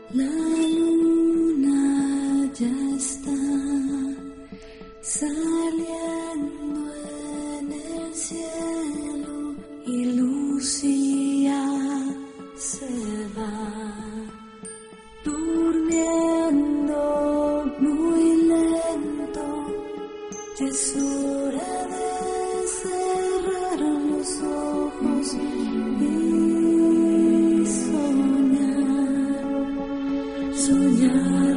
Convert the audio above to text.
La luna ya está saliendo en el cielo y Lucía se va durmiendo muy lento. Ya es hora de cerrar los ojos y soñar, soñar.